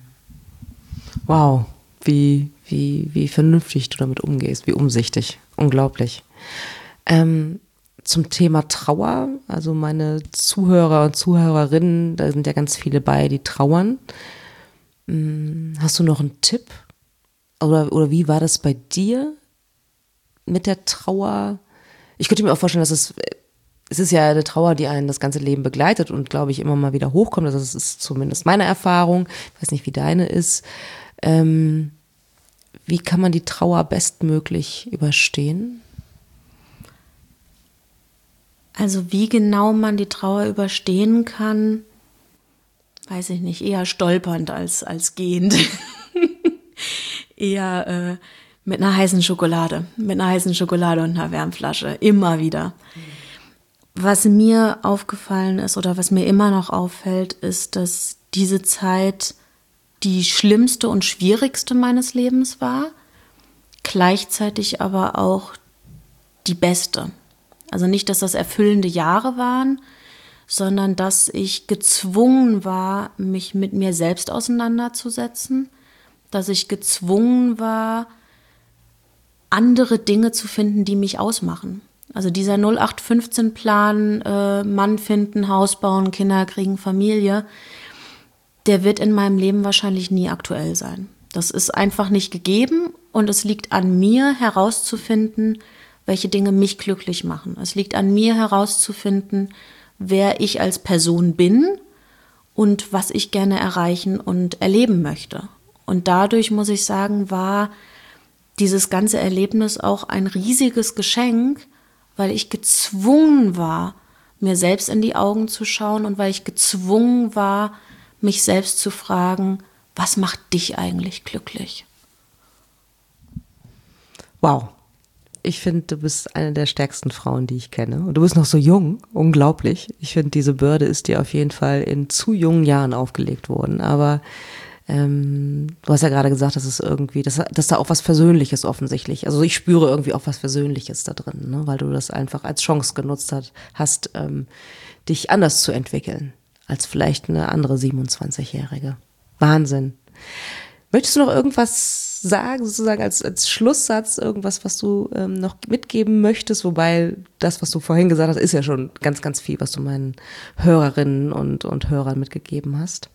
Wow, wie, wie, wie vernünftig du damit umgehst, wie umsichtig. Unglaublich. Ähm, Zum Thema Trauer, also meine Zuhörer und Zuhörerinnen, da sind ja ganz viele bei, die trauern. Hast du noch einen Tipp? Oder, oder wie war das bei dir mit der Trauer? Ich könnte mir auch vorstellen, dass es, es ist ja eine Trauer, die einen das ganze Leben begleitet und, glaube ich, immer mal wieder hochkommt. Also das ist zumindest meine Erfahrung. Ich weiß nicht, wie deine ist. Ähm, wie kann man die Trauer bestmöglich überstehen? Also wie genau man die Trauer überstehen kann, weiß ich nicht, eher stolpernd als, als gehend. eher äh, mit einer heißen Schokolade, mit einer heißen Schokolade und einer Wärmflasche, immer wieder. Was mir aufgefallen ist oder was mir immer noch auffällt, ist, dass diese Zeit die schlimmste und schwierigste meines Lebens war, gleichzeitig aber auch die beste. Also nicht, dass das erfüllende Jahre waren, sondern dass ich gezwungen war, mich mit mir selbst auseinanderzusetzen, dass ich gezwungen war, andere Dinge zu finden, die mich ausmachen. Also dieser null acht fünfzehn Plan, äh, Mann finden, Haus bauen, Kinder kriegen, Familie, der wird in meinem Leben wahrscheinlich nie aktuell sein. Das ist einfach nicht gegeben und es liegt an mir herauszufinden, welche Dinge mich glücklich machen. Es liegt an mir herauszufinden, wer ich als Person bin und was ich gerne erreichen und erleben möchte. Und dadurch, muss ich sagen, war dieses ganze Erlebnis auch ein riesiges Geschenk, weil ich gezwungen war, mir selbst in die Augen zu schauen und weil ich gezwungen war, mich selbst zu fragen, was macht dich eigentlich glücklich? Wow. Ich finde, du bist eine der stärksten Frauen, die ich kenne. Und du bist noch so jung, unglaublich. Ich finde, diese Bürde ist dir auf jeden Fall in zu jungen Jahren aufgelegt worden. Aber ähm, du hast ja gerade gesagt, dass es irgendwie, dass, dass da auch was Versöhnliches offensichtlich, also ich spüre irgendwie auch was Versöhnliches da drin, ne? Weil du das einfach als Chance genutzt hast, hast ähm, dich anders zu entwickeln als vielleicht eine andere siebenundzwanzigjährige. Wahnsinn. Möchtest du noch irgendwas sagen, sozusagen als, als Schlusssatz, irgendwas, was du ähm, noch mitgeben möchtest? Wobei das, was du vorhin gesagt hast, ist ja schon ganz, ganz viel, was du meinen Hörerinnen und, und Hörern mitgegeben hast.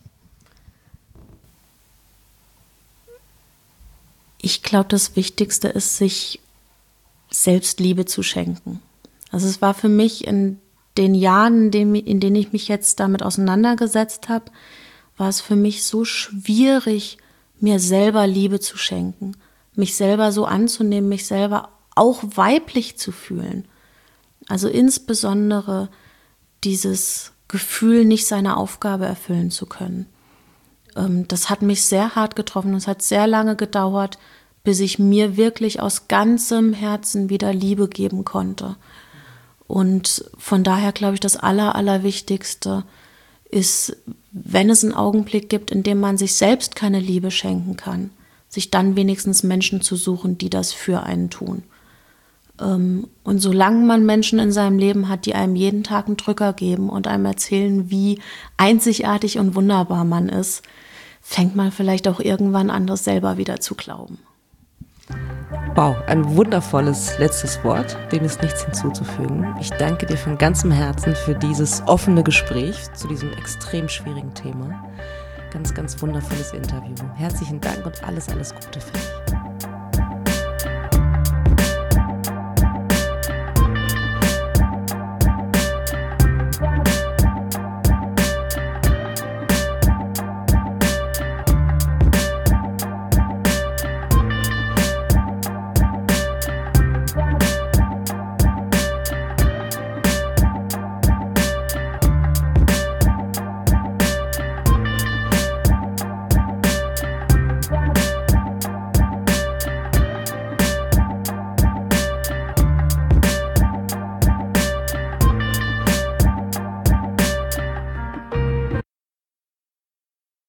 Ich glaube, das Wichtigste ist, sich Selbstliebe zu schenken. Also es war für mich in den Jahren, in denen, in denen ich mich jetzt damit auseinandergesetzt habe, war es für mich so schwierig, mir selber Liebe zu schenken, mich selber so anzunehmen, mich selber auch weiblich zu fühlen. Also insbesondere dieses Gefühl, nicht seine Aufgabe erfüllen zu können. Ähm, das hat mich sehr hart getroffen. Es hat sehr lange gedauert, bis ich mir wirklich aus ganzem Herzen wieder Liebe geben konnte. Und von daher glaube ich, das Aller, Allerwichtigste ist, wenn es einen Augenblick gibt, in dem man sich selbst keine Liebe schenken kann, sich dann wenigstens Menschen zu suchen, die das für einen tun. Und solange man Menschen in seinem Leben hat, die einem jeden Tag einen Drücker geben und einem erzählen, wie einzigartig und wunderbar man ist, fängt man vielleicht auch irgendwann an, das selber wieder zu glauben. Wow, ein wundervolles letztes Wort, dem ist nichts hinzuzufügen. Ich danke dir von ganzem Herzen für dieses offene Gespräch zu diesem extrem schwierigen Thema. Ganz, ganz wundervolles Interview. Herzlichen Dank und alles, alles Gute für dich.